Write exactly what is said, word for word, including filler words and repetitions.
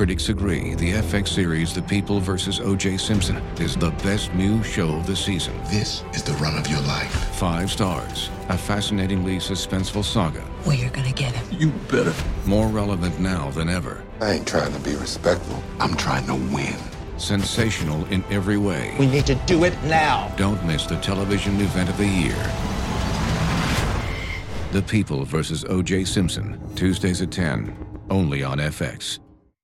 critics agree the F X series The People versus O J Simpson is the best new show of the season. This is the run of your life. Five stars. A fascinatingly suspenseful saga. Well, you're gonna get him. You better. More relevant now than ever. I ain't trying to be respectful. I'm trying to win. Sensational in every way. We need to do it now. Don't miss the television event of the year. The People versus O J Simpson. Tuesdays at ten. Only on F X.